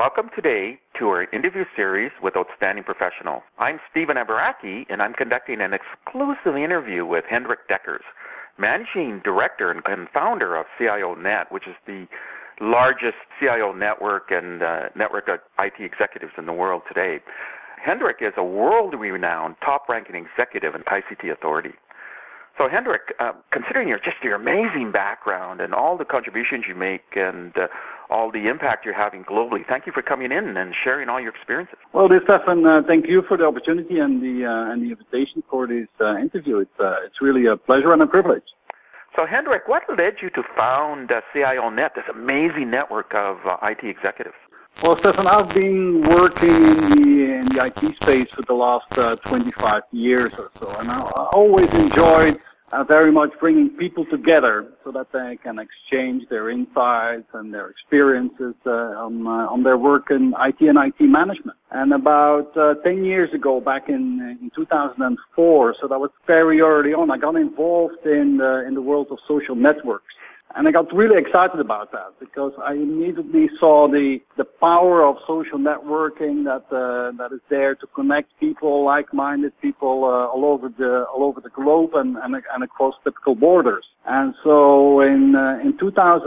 Welcome today to our interview series with outstanding professionals. I'm Stephen Abaraki, and I'm conducting an exclusive interview with Hendrik Dekkers, Managing Director and founder of CIONet, which is the largest CIO network and network of IT executives in the world today. Hendrik is a world-renowned, top-ranking executive in ICT Authority. So, Hendrik, considering your amazing background and all the contributions you make and all the impact you're having globally, thank you for coming in and sharing all your experiences. Well, Stefan, thank you for the opportunity and the invitation for this interview. It's really a pleasure and a privilege. So, Hendrik, what led you to found CIONet, this amazing network of IT executives? Well, Stefan, I've been working in the IT space for the last 25 years or so, and I always enjoyed very much bringing people together so that they can exchange their insights and their experiences on their work in IT and IT management. And about 10 years ago, back in 2004, so that was very early on, I got involved in the world of social networks. And I got really excited about that because I immediately saw the power of social networking that is there to connect people, like-minded people all over the globe and across typical borders. And so in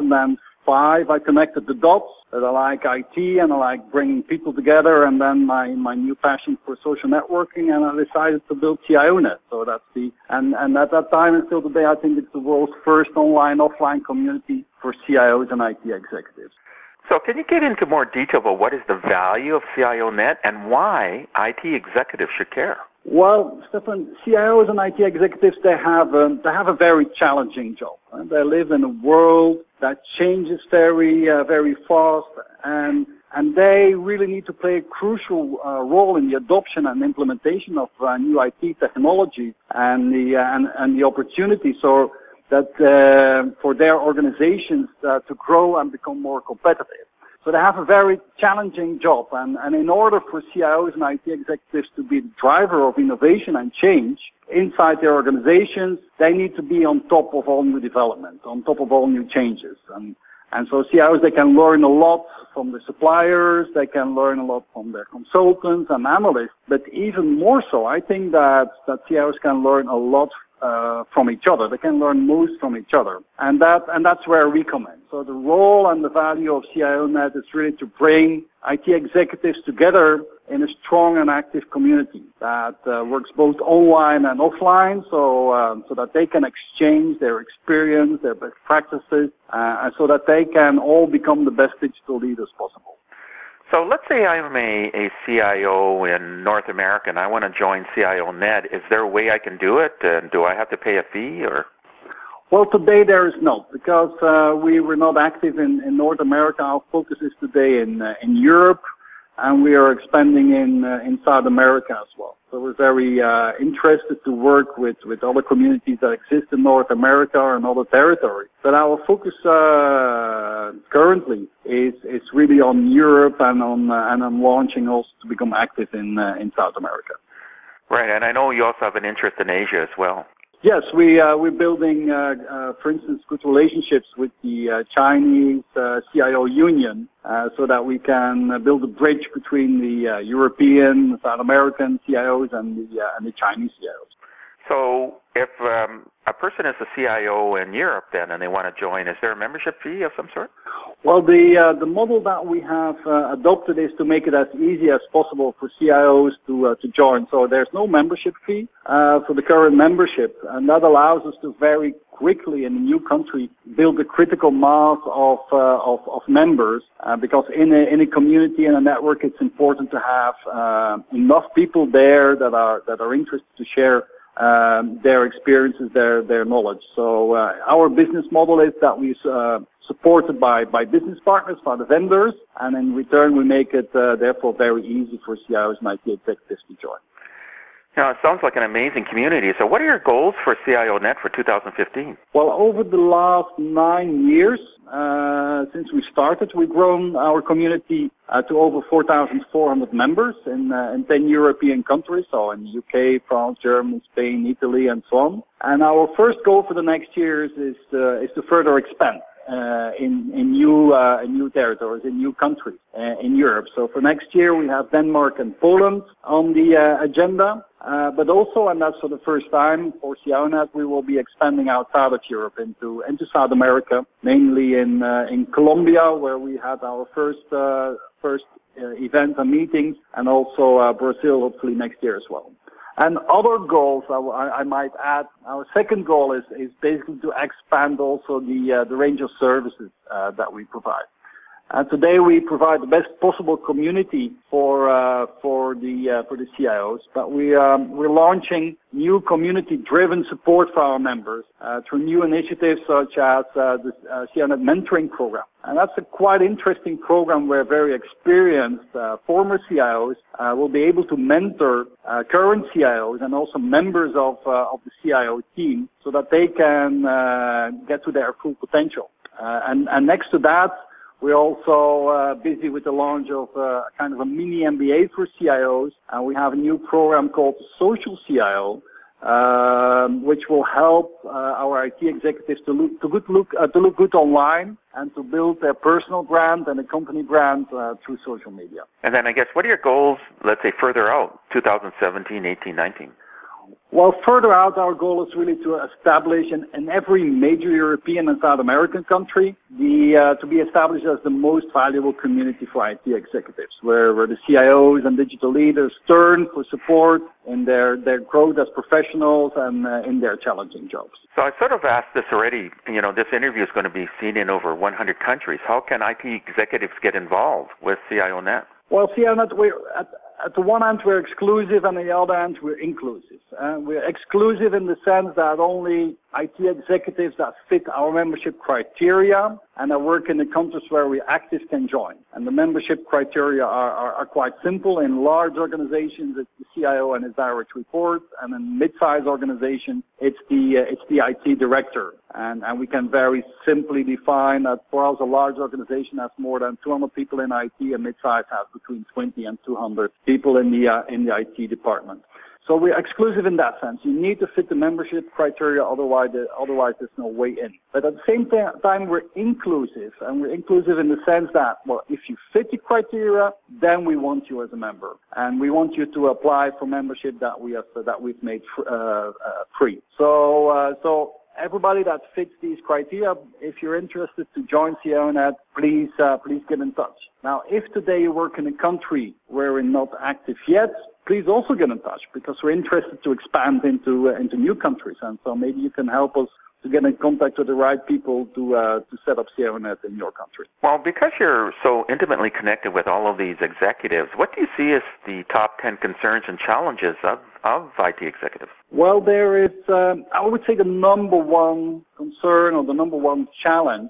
2005, I connected the dots that I like IT and I like bringing people together, and then my new passion for social networking, and I decided to build CIONet. So that's and at that time and still today, I think it's the world's first online-offline community for CIOs and IT executives. So can you get into more detail about what is the value of CIONet and why IT executives should care? Well, Stefan, CIOs and IT executives, they have a very challenging job. They live in a world that changes very fast, and they really need to play a crucial role in the adoption and implementation of new IT technology and the opportunity so that for their organizations to grow and become more competitive. So they have a very challenging job, and in order for CIOs and IT executives to be the driver of innovation and change inside their organizations, they need to be on top of all new developments, on top of all new changes. And so CIOs, they can learn a lot from the suppliers, they can learn a lot from their consultants and analysts, but even more so, I think that CIOs can learn a lot from each other. They can learn most from each other. And that's where we come in. So the role and the value of CIONet is really to bring IT executives together in a strong and active community that works both online and offline, so that they can exchange their experience, their best practices, and so that they can all become the best digital leaders possible. So let's say I'm a CIO in North America and I want to join CIONet. Is there a way I can do it? Do I have to pay a fee or? Well, today there is not, because we were not active in North America. Our focus is today in Europe, and we are expanding in South America as well. So we're very interested to work with other communities that exist in North America and other territories. But our focus currently is really on Europe and on launching also to become active in South America. Right, and I know you also have an interest in Asia as well. Yes, we're building, for instance, good relationships with the Chinese CIO Union, so that we can build a bridge between the European, South American CIOs and the Chinese CIOs. So, if a person is a CIO in Europe then and they want to join, is there a membership fee of some sort? Well, the model that we have adopted is to make it as easy as possible for CIOs to join. So there's no membership fee for the current membership, and that allows us to very quickly in a new country build a critical mass of members, because in a community and a network, it's important to have enough people there that are interested to share their experiences, their knowledge. So our business model is that we supported by business partners, by the vendors, and in return we make it therefore very easy for CIOs and IT executives to join. Now, it sounds like an amazing community. So what are your goals for CIONet for 2015? Well, over the last 9 years, since we started, we've grown our community to over 4,400 members in 10 European countries, so in the UK, France, Germany, Spain, Italy, and so on. And our first goal for the next years is to further expand. in new territories, in new countries in Europe. So for next year, we have Denmark and Poland on the agenda. But also, and that's for the first time for CIONet, we will be expanding outside of Europe into South America, mainly in Colombia, where we had our first events and meetings, and also Brazil, hopefully next year as well. And other goals, I might add, our second goal is basically to expand also the range of services that we provide. Today we provide the best possible community for the CIOs, but we're launching new community-driven support for our members through new initiatives such as the CIONet mentoring program. And that's a quite interesting program where very experienced former CIOs will be able to mentor current CIOs and also members of the CIO team so that they can get to their full potential. And next to that, we're also busy with the launch of kind of a mini MBA for CIOs, and we have a new program called Social CIO, which will help our IT executives to look good online and to build their personal brand and a company brand through social media. And then I guess, what are your goals, let's say, further out, 2017, 18, 19? Well, further out, our goal is really to establish in every major European and South American country to be established as the most valuable community for IT executives, where the CIOs and digital leaders turn for support in their growth as professionals and in their challenging jobs. So I sort of asked this already. You know, this interview is going to be seen in over 100 countries. How can IT executives get involved with CIONet? Well, CIONet, at the one hand, we're exclusive, and on the other hand, we're inclusive. We're exclusive in the sense that only IT executives that fit our membership criteria and that work in the countries where we're active can join. And the membership criteria are quite simple. In large organizations, it's the CIO and his direct reports, and in mid-sized organizations, it's the IT director. And we can very simply define that for us, a large organization has more than 200 people in IT, and mid-size has between 20 and 200 people in the IT department. So we're exclusive in that sense. You need to fit the membership criteria, otherwise there's no way in. But at the same time, we're inclusive, and we're inclusive in the sense that, well, if you fit the criteria, then we want you as a member, and we want you to apply for membership that we've made free. So everybody that fits these criteria, if you're interested to join CIONet, please get in touch. Now, if today you work in a country where we're not active yet, please also get in touch, because we're interested to expand into new countries, and so maybe you can help us to get in contact with the right people to set up CIONet in your country. Well, because you're so intimately connected with all of these executives, what do you see as the top 10 concerns and challenges of IT executives? Well, there is, I would say the number one concern or the number one challenge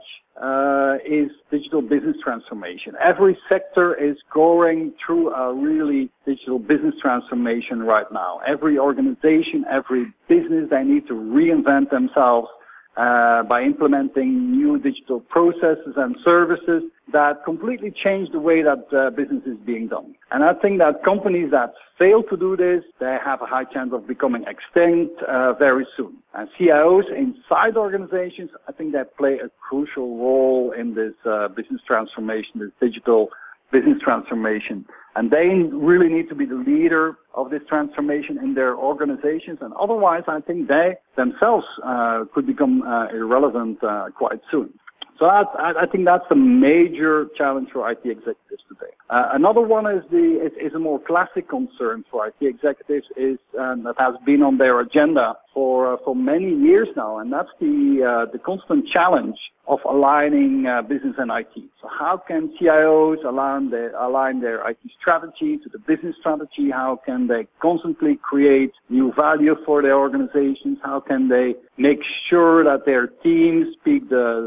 is digital business transformation. Every sector is going through a really digital business transformation right now. Every organization, every business, they need to reinvent themselves by implementing new digital processes and services that completely change the way that business is being done. And I think that companies that fail to do this, they have a high chance of becoming extinct very soon. And CIOs inside organizations, I think they play a crucial role in this business transformation, this digital business transformation. And they really need to be the leader of this transformation in their organizations. And otherwise, I think they themselves could become irrelevant quite soon. So I think that's the major challenge for IT executives today. Another one is a more classic concern for IT executives that has been on their agenda for many years now, and that's the constant challenge of aligning business and IT. So how can CIOs align their IT strategy to the business strategy? How can they constantly create new value for their organizations? How can they make sure that their teams speak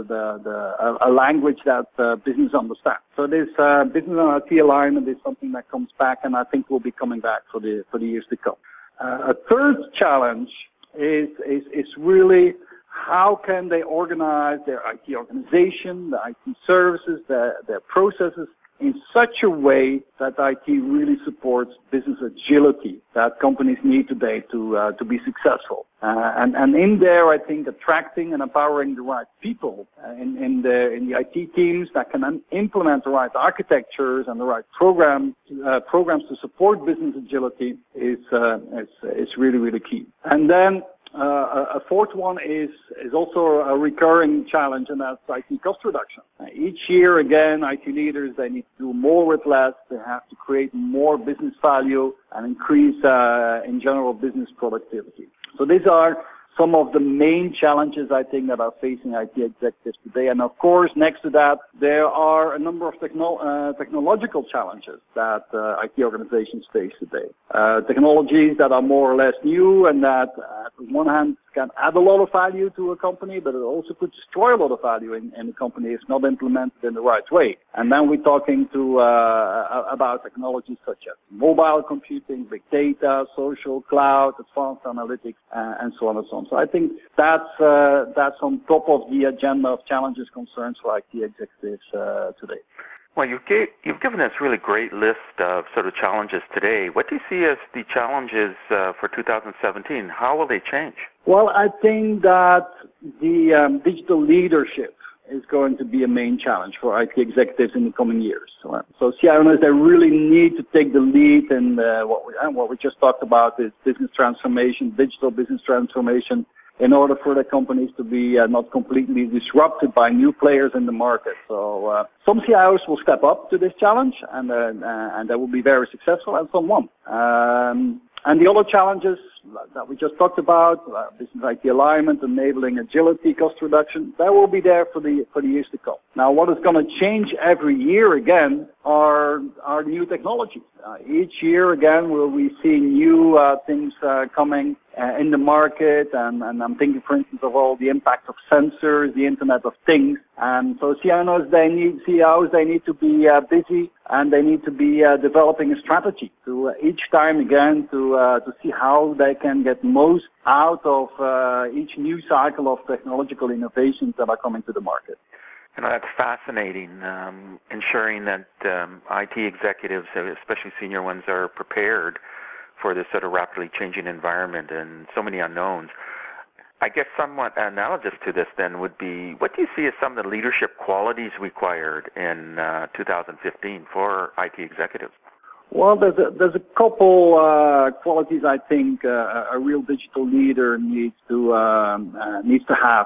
a language that business understands? So this business and IT alignment is something that comes back, and I think will be coming back for the years to come. A third challenge is really how can they organize their IT organization, the IT services, their processes in such a way that IT really supports business agility that companies need today to be successful. And in there, I think attracting and empowering the right people in the IT teams that can implement the right architectures and the right programs to support business agility is really, really key. And then a fourth one is also a recurring challenge, and that's IT cost reduction. Each year, again, IT leaders, they need to do more with less. They have to create more business value and increase, in general, business productivity. So these are some of the main challenges, I think, that are facing IT executives today. And of course, next to that, there are a number of technological challenges that IT organizations face today. Technologies that are more or less new and that, on one hand, can add a lot of value to a company, but it also could destroy a lot of value in a company if not implemented in the right way. And then we're talking about technologies such as mobile computing, big data, social, cloud, advanced analytics, and so on and so on. So I think that's on top of the agenda of challenges, concerns for IT executives today. Well, you've given us really great list of sort of challenges today. What do you see as the challenges for 2017? How will they change? Well, I think that the digital leadership is going to be a main challenge for IT executives in the coming years. So CIOs, they really need to take the lead in what we just talked about is business transformation, digital business transformation, in order for the companies to be not completely disrupted by new players in the market. So some CIOs will step up to this challenge, and they will be very successful, and some won't. And the other challenges that we just talked about, business IT alignment, enabling agility, cost reduction, that will be there for the years to come. Now, what is going to change every year again are new technologies. Each year again, will we see new things coming in the market, and I'm thinking, for instance, of all the impact of sensors, the Internet of Things. And so CIOs, they need to be busy, and they need to be developing a strategy to each time again to see how they can get most out of each new cycle of technological innovations that are coming to the market. You know, that's fascinating, ensuring that IT executives, especially senior ones, are prepared for this sort of rapidly changing environment and so many unknowns. I guess somewhat analogous to this then would be, what do you see as some of the leadership qualities required in 2015 for IT executives? Well, there's a couple qualities I think a real digital leader needs to have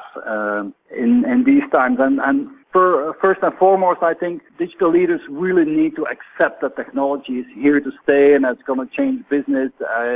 in these times. And first and foremost, I think digital leaders really need to accept that technology is here to stay and it's going to change business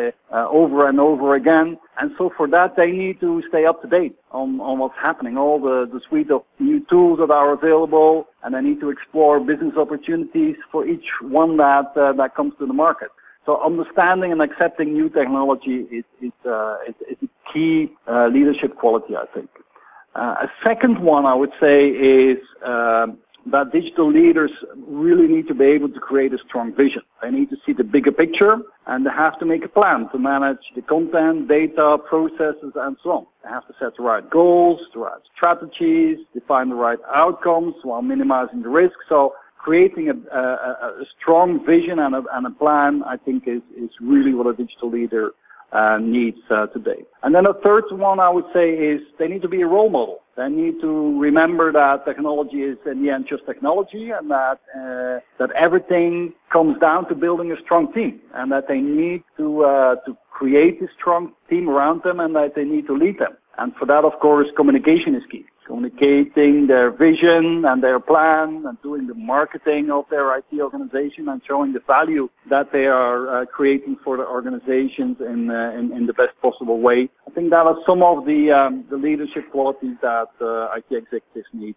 over and over again. And so for that, they need to stay up to date on what's happening, all the suite of new tools that are available, and they need to explore business opportunities for each one that comes to the market. So understanding and accepting new technology is a key leadership quality, I think. A second one I would say is that digital leaders really need to be able to create a strong vision. They need to see the bigger picture, and they have to make a plan to manage the content, data, processes, and so on. They have to set the right goals, the right strategies, define the right outcomes while minimizing the risk. So creating a strong vision and a plan, I think, is really what a digital leader needs today. And then a third one I would say is they need to be a role model. They need to remember that technology is in the end just technology, and that everything comes down to building a strong team, and that they need to create a strong team around them, and that they need to lead them. And for that, of course, communication is key. Communicating their vision and their plan and doing the marketing of their IT organization and showing the value that they are creating for the organizations in the best possible way. I think that are some of the leadership qualities that IT executives need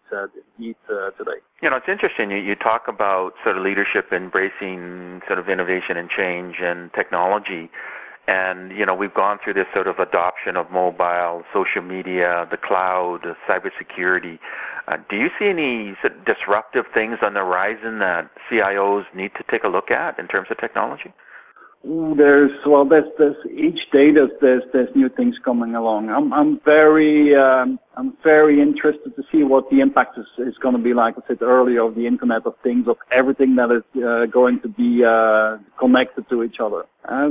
today. You know, it's interesting. You talk about sort of leadership embracing sort of innovation and change and technology. And, you know, we've gone through this sort of adoption of mobile, social media, the cloud, cybersecurity. Do you see any disruptive things on the horizon that CIOs need to take a look at in terms of technology? There's each day there's new things coming along. I'm very interested to see what the impact is going to be like. I said earlier, of the Internet of Things, of everything that is going to be connected to each other.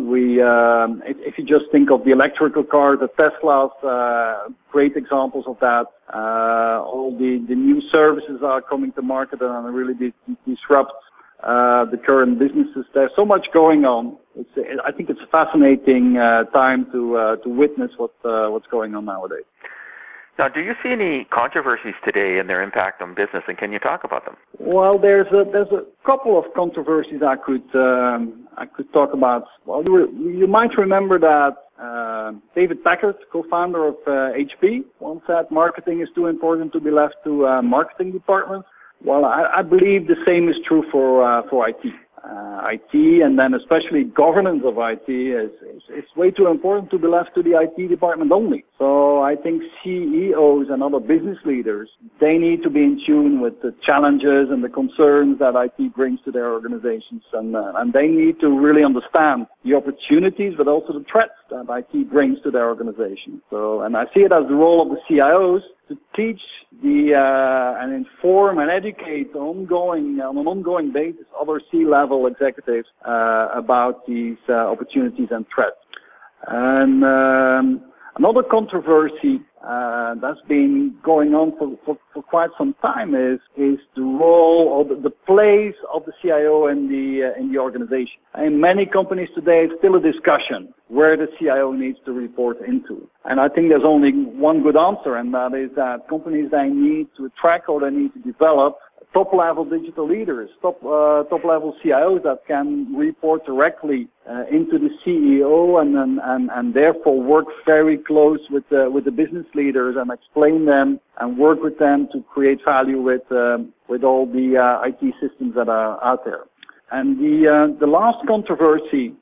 If you just think of the electrical cars, the Teslas, great examples of that. All the new services are coming to market and really disrupt the current businesses. There's so much going on. I think it's a fascinating time to witness what's going on nowadays. Now, do you see any controversies today and their impact on business, and can you talk about them? Well, there's a couple of controversies I could talk about. Well, you might remember that David Packard, co-founder of HP, once said marketing is too important to be left to marketing departments. Well, I believe the same is true for IT. IT, and then especially governance of IT, is way too important to be left to the IT department only. So I think CEOs and other business leaders, they need to be in tune with the challenges and the concerns that IT brings to their organizations, and they need to really understand the opportunities, but also the threats that IT brings to their organization. So, and I see it as the role of the CIOs to teach and inform and educate on an ongoing basis other C-level executives about these opportunities and threats. And another controversy that's been going on for quite some time is the role or the place of the CIO in the organization. In many companies today, it's still a discussion where the CIO needs to report into. And I think there's only one good answer, and that is that companies, they need to attract or they need to develop top-level digital leaders, top-level CIOs that can report directly into the CEO and therefore work very close with the business leaders and explain them and work with them to create value with all the IT systems that are out there. And the last controversy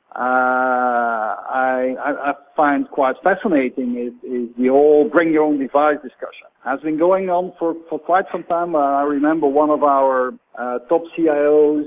I find quite fascinating is the whole bring your own device discussion. Has been going on for quite some time. I remember one of our top CIOs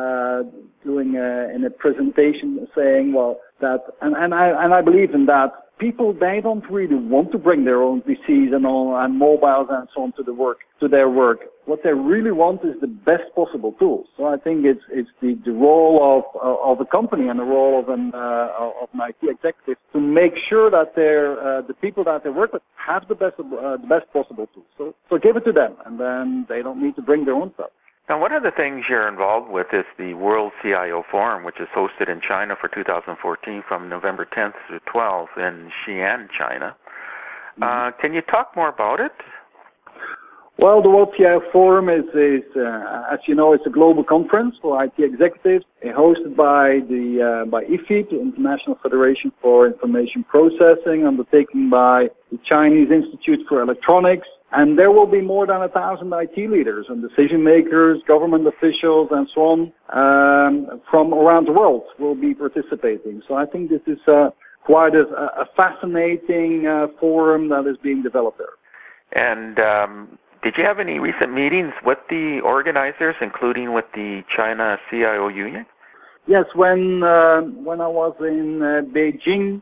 doing in a presentation saying, well, that and I believe in that. People, they don't really want to bring their own PCs and mobiles and so on to their work. What they really want is the best possible tools. So I think it's the role of a company and the role of an IT executive to make sure that the people that they work with have the best possible tools. So give it to them, and then they don't need to bring their own stuff. Now, one of the things you're involved with is the World CIO Forum, which is hosted in China for 2014 from November 10th through 12th in Xi'an, China. Can you talk more about it? Well, the World CIO Forum is as you know, it's a global conference for IT executives, hosted by IFIP, the International Federation for Information Processing, undertaken by the Chinese Institute for Electronics. And there will be more than 1,000 IT leaders and decision makers, government officials, and so on, from around the world will be participating. So I think this is quite a fascinating forum that is being developed there. And did you have any recent meetings with the organizers, including with the China CIO Union? Yes, when I was in Beijing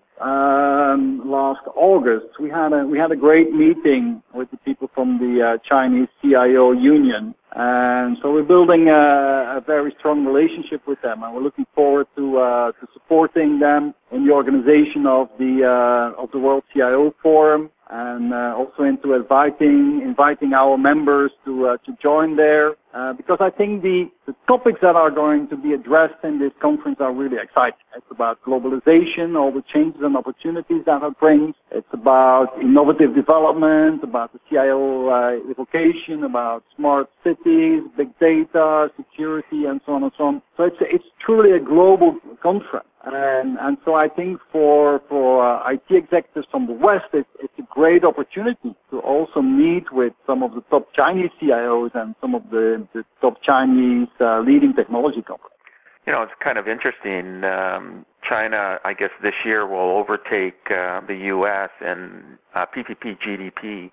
last August, we had a great meeting with the people from the Chinese CIO Union, and so we're building a very strong relationship with them, and we're looking forward to supporting them in the organization of the World CIO Forum, and also into inviting our members to join there, because I think the topics that are going to be addressed in this conference are really exciting. It's about globalization, all the changes and opportunities that it brings. It's about innovative development, about the CIO evocation, about smart cities, big data, security, and so on and so on. So it's truly a global conference. And so I think for IT executives from the West, it's a great opportunity to also meet with some of the top Chinese CIOs and some of the top Chinese leading technology companies. You know, it's kind of interesting. China, I guess, this year will overtake the U.S. in PPP GDP,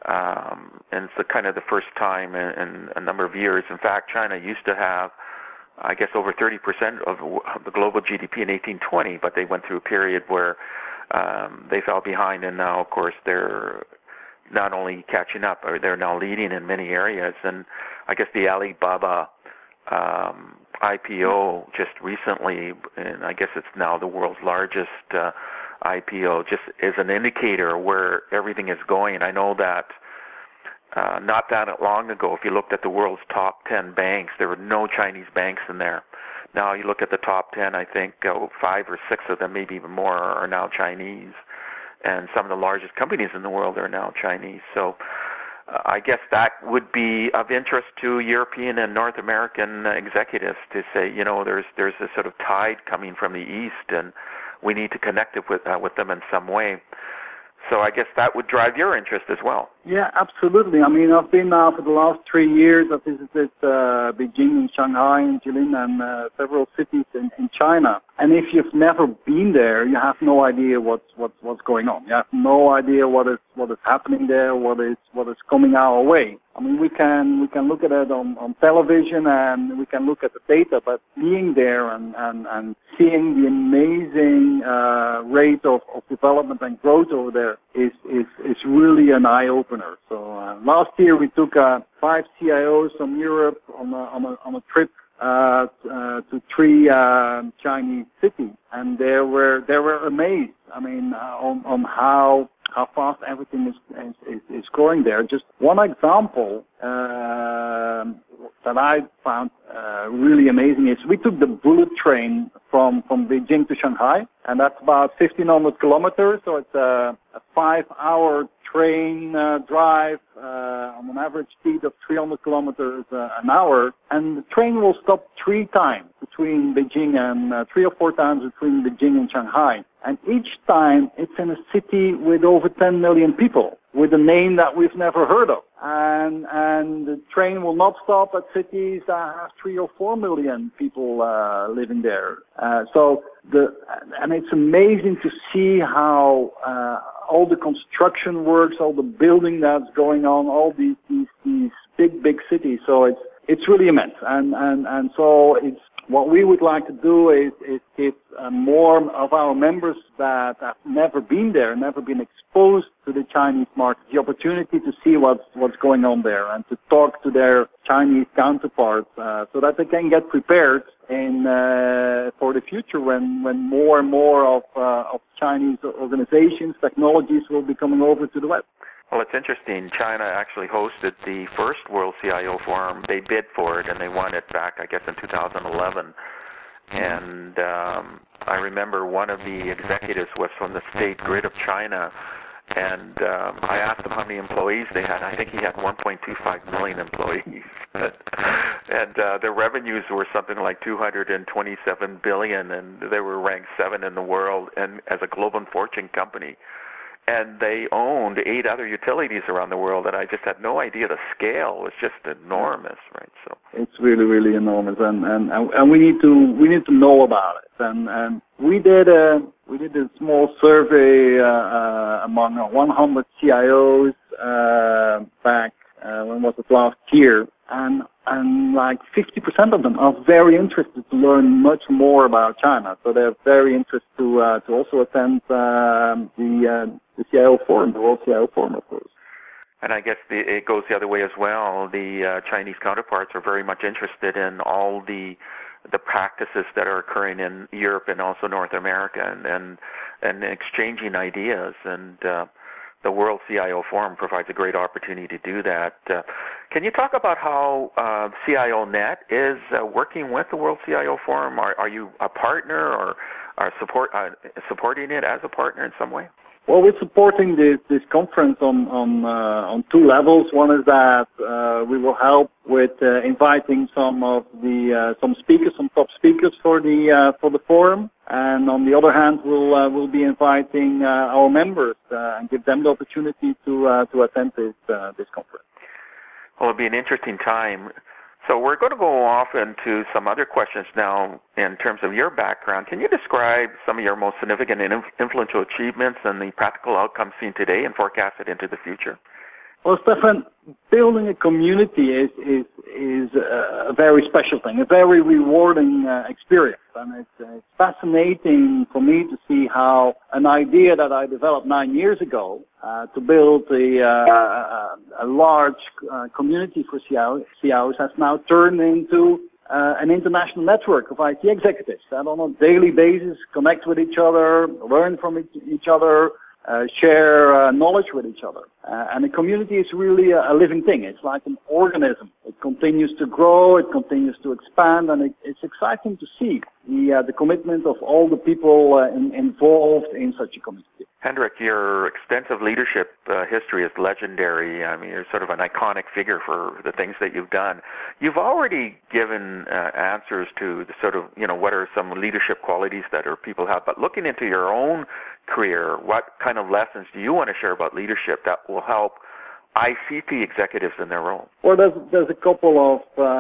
and it's kind of the first time in a number of years. In fact, China used to have I guess, over 30% of the global GDP in 1820, but they went through a period where they fell behind, and now, of course, they're not only catching up, or they're now leading in many areas. And I guess the Alibaba IPO just recently, and I guess it's now the world's largest IPO, just is an indicator where everything is going. I know that not that long ago, if you looked at the world's top 10 banks, there were no Chinese banks in there. Now you look at the top 10, I think 5 or 6 of them, maybe even more, are now Chinese. And some of the largest companies in the world are now Chinese. So I guess that would be of interest to European and North American executives to say, you know, there's this sort of tide coming from the east, and we need to connect it with them in some way. So I guess that would drive your interest as well. Yeah, absolutely. I mean, I've been now for the last 3 years. I've visited Beijing and Shanghai and Jilin and several cities in China. And if you've never been there, you have no idea what's going on. You have no idea what is happening there, what is coming our way. I mean, we can look at it on television and we can look at the data, but being there and seeing the amazing rate of development and growth over there is really an eye opener. So last year we took 5 CIOs from Europe on a trip to 3 Chinese cities, and they were amazed. I mean, on how fast everything is growing there. Just one example that I found really amazing is we took the bullet train from Beijing to Shanghai, and that's about 1,500 kilometers. So it's a 5-hour train drive on an average speed of 300 kilometers an hour, and the train will stop 3 times between Beijing and 3 or 4 times between Beijing and Shanghai. And each time it's in a city with over 10 million people, with a name that we've never heard of. And the train will not stop at cities that have 3 or 4 million people living there. And it's amazing to see how all the construction works, all the building that's going on, all these big cities. So it's really immense. And so it's what we would like to do is give more of our members that have never been there, never been exposed to the Chinese market, the opportunity to see what's going on there and to talk to their Chinese counterparts so that they can get prepared for the future when more and more of Chinese organizations, technologies will be coming over to the West. Well, it's interesting. China actually hosted the first World CIO Forum. They bid for it, and they won it back, I guess, in 2011. And I remember one of the executives was from the State Grid of China, and I asked him how many employees they had. I think he had 1.25 million employees. And their revenues were something like $227 billion, and they were ranked 7 in the world and as a global fortune company. And they owned 8 other utilities around the world, and I just had no idea the scale was just enormous, right? So it's really, really enormous, and we need to know about it. And we did a small survey among 100 CIOs back when was it last year, and like 50% of them are very interested to learn much more about China. So they're very interested to also attend the CIO Forum, the World CIO Forum, of course. And I guess it goes the other way as well. The Chinese counterparts are very much interested in all the practices that are occurring in Europe and also North America, and exchanging ideas. And the World CIO Forum provides a great opportunity to do that. Can you talk about how CIONet is working with the World CIO Forum? Are you a partner or are supporting it as a partner in some way? Well, we're supporting this conference on 2 levels. One is that we will help with inviting some top speakers for the forum, and on the other hand, we'll be inviting our members and give them the opportunity to attend this conference. Well, it'll be an interesting time. So we're going to go off into some other questions now in terms of your background. Can you describe some of your most significant and influential achievements and the practical outcomes seen today and forecast it into the future? Well, Stefan, building a community is a very special thing, a very rewarding experience, and it's fascinating for me to see how an idea that I developed 9 years ago to build a large community for CIOs has now turned into an international network of IT executives that on a daily basis connect with each other, learn from each other, share knowledge with each other. And the community is really a living thing. It's like an organism. It continues to grow, it continues to expand, and it's exciting to see the commitment of all the people involved in such a community. Hendrik, your extensive leadership history is legendary. I mean, you're sort of an iconic figure for the things that you've done. You've already given answers to the sort of, what are some leadership qualities that people have. But looking into your own career, what kind of lessons do you want to share about leadership that will help ICT executives in their role? Well, there's a couple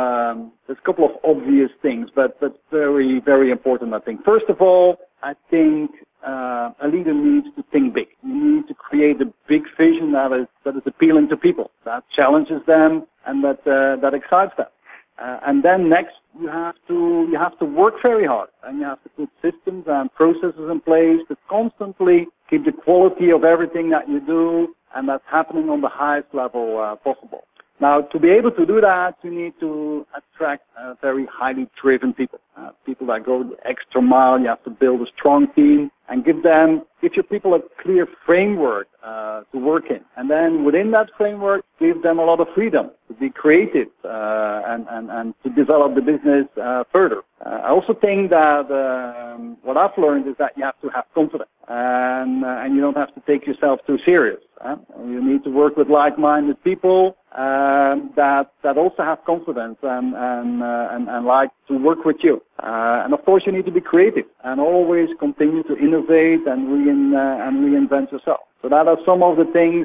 of obvious things, but very, very important, I think. First of all, I think a leader needs to think big. You need to create a big vision that is appealing to people, that challenges them, and that excites them. And then next, you have to work very hard, and you have to put systems and processes in place to constantly keep the quality of everything that you do, and that's happening on the highest level possible. Now, to be able to do that, you need to attract very highly driven people, people that go the extra mile. You have to build a strong team and give your people a clear framework to work in. And then within that framework, give them a lot of freedom to be creative and to develop the business further. I also think that what I've learned is that you have to have confidence, and you don't have to take yourself too serious. You need to work with like-minded people that also have confidence and like to work with you. And of course, you need to be creative and always continue to innovate and reinvent yourself. So that are some of the things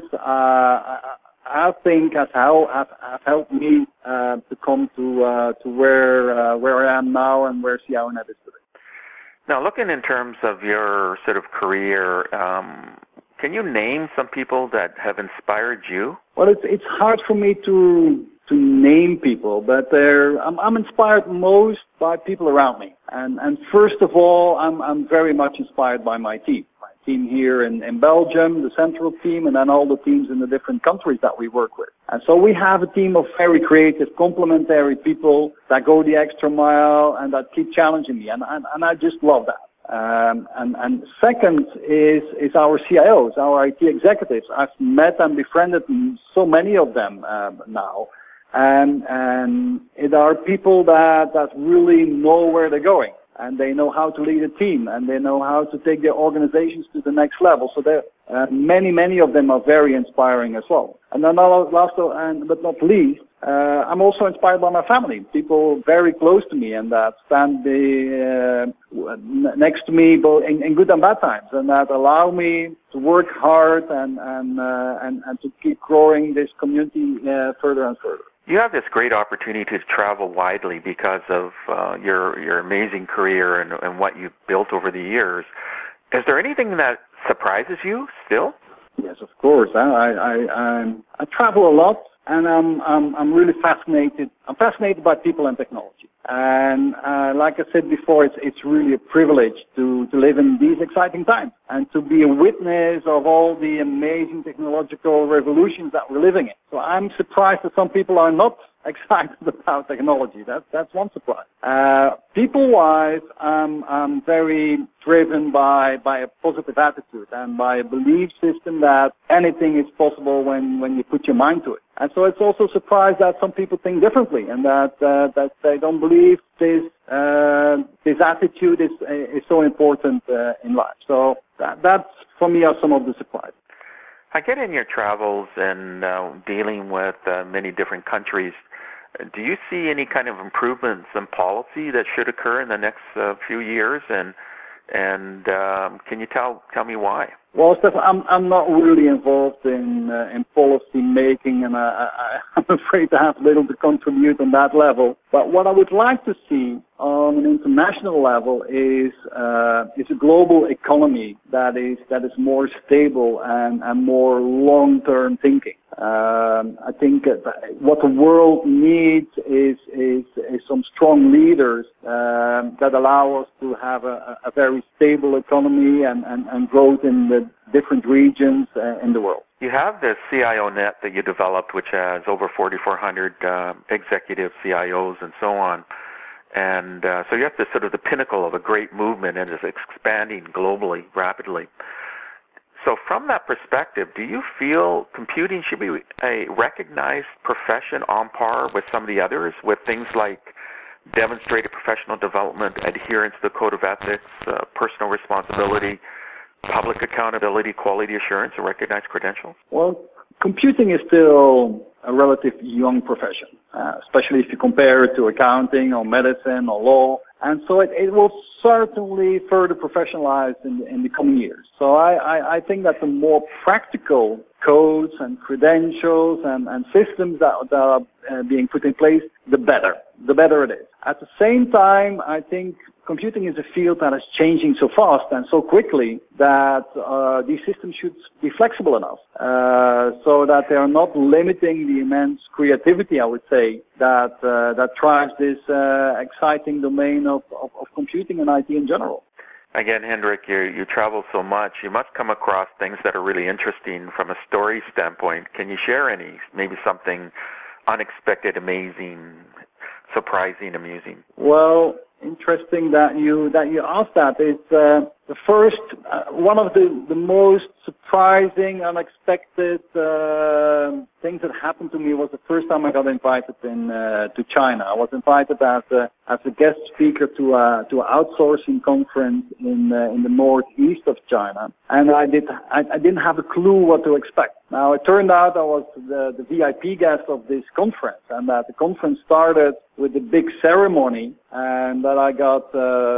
I think have helped me to come to where I am now and where CIOnet is today. Now, looking in terms of your sort of career, can you name some people that have inspired you? Well, it's hard for me to name people, but I'm inspired most by people around me. And first of all, I'm very much inspired by my team. My team here in Belgium, the central team, and then all the teams in the different countries that we work with. And so we have a team of very creative, complementary people that go the extra mile and that keep challenging me. And I just love that. And second is our CIOs, our IT executives. I've met and befriended so many of them now. And it are people that really know where they're going, and they know how to lead a team, and they know how to take their organizations to the next level. So many of them are very inspiring as well. And then last but not least, I'm also inspired by my family, people very close to me and that stand next to me both in good and bad times, and that allow me to work hard and to keep growing this community further and further. You have this great opportunity to travel widely because of your amazing career and what you've built over the years. Is there anything that surprises you still? Yes, of course. I travel a lot, and I'm really fascinated. I'm fascinated by people and technology. And like I said before, it's really a privilege to live in these exciting times and to be a witness of all the amazing technological revolutions that we're living in. So I'm surprised that some people are not excited about technology. That's one surprise. People-wise, I'm very driven by a positive attitude and by a belief system that anything is possible when you put your mind to it. And so it's also a surprise that some people think differently and that they don't believe this attitude is so important in life. So that's for me are some of the surprises. I get in your travels and dealing with many different countries. Do you see any kind of improvements in policy that should occur in the next few years? And can you tell me why? Well, Stefan, I'm not really involved in policy making, and I'm afraid to have little to contribute on that level. But what I would like to see on an international level is a global economy that is more stable and more long-term thinking. I think what the world needs is some strong leaders that allow us to have a very stable economy and growth in the different regions in the world. You have this CIO Net that you developed, which has over 4,400 executive CIOs and so on. And so you have this sort of the pinnacle of a great movement, and it's expanding globally, rapidly. So from that perspective, do you feel computing should be a recognized profession on par with some of the others, with things like demonstrated professional development, adherence to the code of ethics, personal responsibility, public accountability, quality assurance, and recognized credentials? Well, computing is still a relatively young profession, especially if you compare it to accounting or medicine or law. And so it will certainly further professionalize in the coming years. So I think that the more practical codes and credentials and systems that are being put in place, the better it is. At the same time, I think computing is a field that is changing so fast and so quickly that these systems should be flexible enough so that they are not limiting the immense creativity, I would say, that drives this exciting domain of computing and IT in general. Again, Hendrik, you travel so much. You must come across things that are really interesting from a story standpoint. Can you share any, maybe something unexpected, amazing, surprising, amusing? Well, interesting that you asked that. It's the first one of the most surprising, unexpected things that happened to me was the first time I got invited to China. I was invited as a guest speaker to an outsourcing conference in the northeast of China, and I didn't have a clue what to expect. Now it turned out I was the VIP guest of this conference, and that the conference started with a big ceremony, and that I got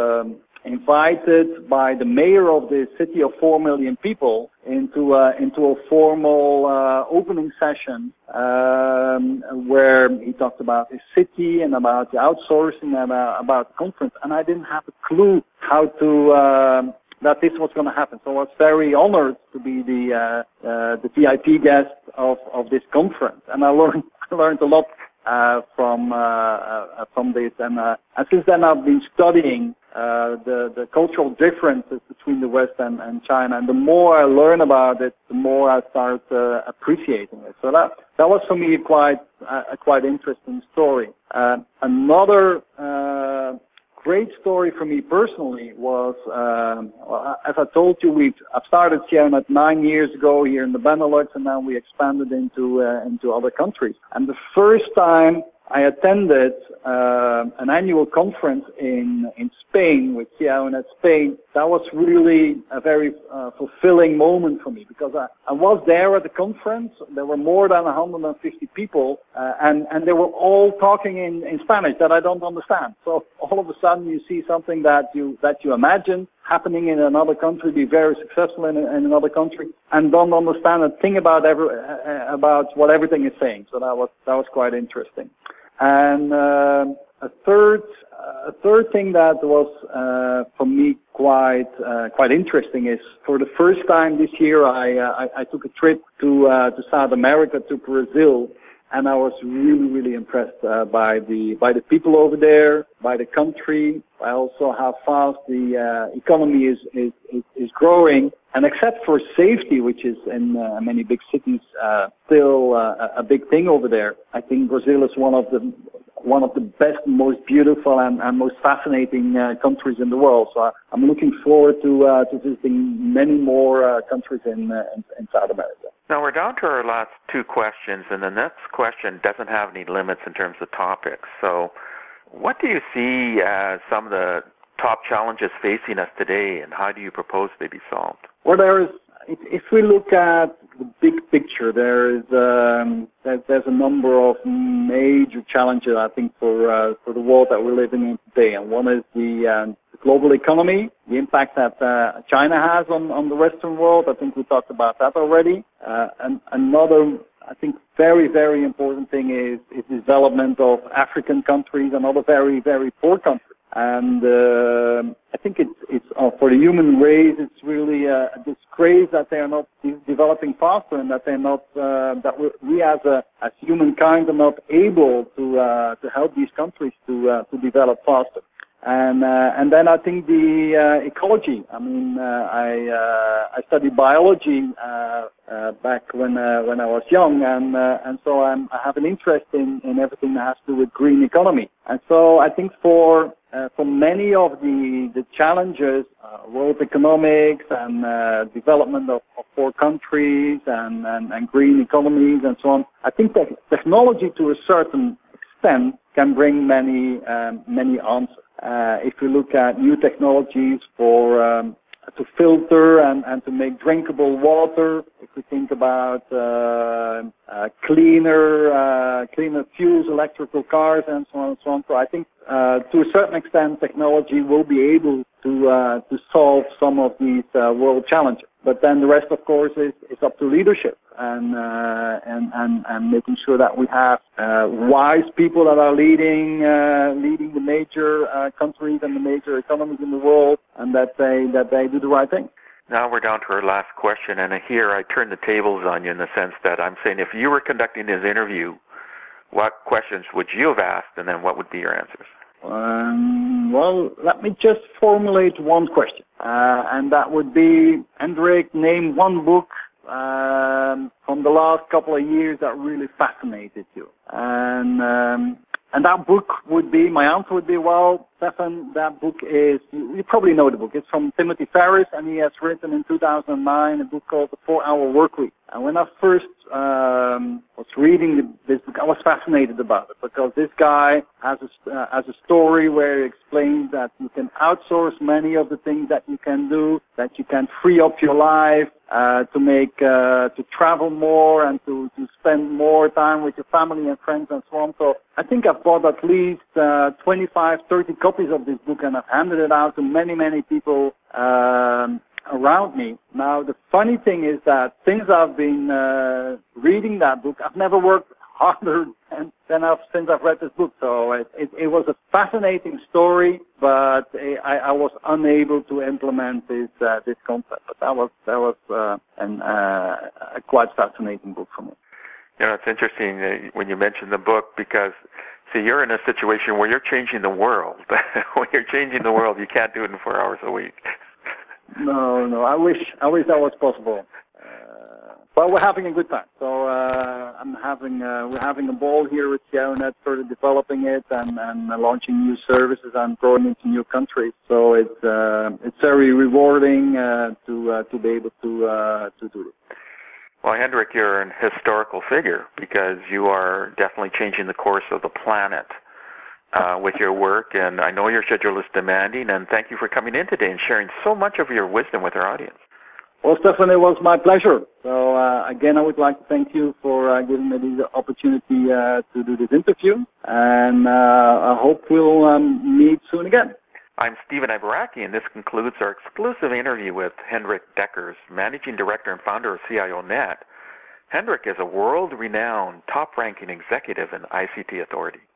invited by the mayor of the city of 4 million people into a formal opening session where he talked about his city and about the outsourcing and about the conference, and I didn't have a clue how to that this was going to happen. So I was very honored to be the VIP guest of this conference, and I learned a lot from this, and since then I've been studying the cultural differences between the West and China, and the more I learn about it, the more I start appreciating it. So that was for me a quite interesting story. Another great story for me personally was, as I told you, I've started CIONet 9 years ago here in the Benelux, and now we expanded into other countries. And the first time I attended an annual conference in Spain with CIONet Spain, that was really a very fulfilling moment for me, because I was there at the conference. There were more than 150 people, and they were all talking in Spanish that I don't understand. So all of a sudden you see something that you imagine happening in another country, be very successful in another country, and don't understand a thing about what everything is saying. So that was quite interesting. And a third thing that was for me quite interesting is, for the first time this year I took a trip to South America, to Brazil, and I was really impressed by the people over there, by the country, by also how fast the economy is growing. And except for safety, which is in many big cities still a big thing over there, I think Brazil is one of the best, most beautiful, and most fascinating countries in the world. So I'm looking forward to visiting many more countries in South America. Now we're down to our last two questions, and the next question doesn't have any limits in terms of topics. So what do you see as some of the top challenges facing us today, and how do you propose they be solved? Well, if we look at the big picture, there's a number of major challenges, I think, for the world that we're living in today. And one is the global economy, the impact that China has on the Western world. I think we talked about that already. And another, I think, very important thing is the development of African countries and other very poor countries. And I think it's for the human race, it's really a praise that they are not developing faster and that they're not that we as humankind are not able to help these countries to develop faster. And then I think the ecology. I mean, I studied biology back when I was young, and so I have an interest in everything that has to do with green economy. And so I think for many of the challenges, world economics and development of poor countries and green economies and so on, I think that technology to a certain extent can bring many answers. If you look at new technologies for to filter and to make drinkable water, if we think about cleaner fuels, electrical cars, and so on and so on. So I think to a certain extent, technology will be able to solve some of these world challenges. But then the rest, of course, is up to leadership and making sure that we have wise people that are leading the major countries and the major economies in the world, and that they do the right thing. Now we're down to our last question, and here I turn the tables on you in the sense that I'm saying if you were conducting this interview, what questions would you have asked, and then what would be your answers? Well, let me just formulate one question, and that would be, Hendrik, name one book from the last couple of years that really fascinated you. And that book would be, my answer would be, well, Stefan, that book is, you probably know the book. It's from Timothy Ferriss, and he has written in 2009 a book called The 4-Hour Workweek. And when I first was reading this book, I was fascinated about it because this guy has a story where he explains that you can outsource many of the things that you can do, that you can free up your life to travel more and to spend more time with your family and friends and so on. So I think I've bought at least 25, 30 copies of this book, and I've handed it out to many, many people around me. Now, the funny thing is that since I've been reading that book, I've never worked harder since I've read this book. So it was a fascinating story, but I was unable to implement this concept. But that was a quite fascinating book for me. You know, it's interesting when you mention the book because, see, you're in a situation where you're changing the world. When you're changing the world, you can't do it in 4 hours a week. No. I wish that was possible. But we're having a good time. So we're having a ball here with CIONet, sort of developing it and launching new services and growing into new countries. So it's very rewarding to be able to do this. Well, Hendrik, you're an historical figure because you are definitely changing the course of the planet with your work, and I know your schedule is demanding, and thank you for coming in today and sharing so much of your wisdom with our audience. Well, Stefan, it was my pleasure. So, again, I would like to thank you for giving me the opportunity to do this interview, and I hope we'll meet soon again. I'm Steven Ibaraki, and this concludes our exclusive interview with Hendrik Dekkers, Managing Director and Founder of CIONet. Hendrik is a world-renowned, top-ranking executive in ICT Authority.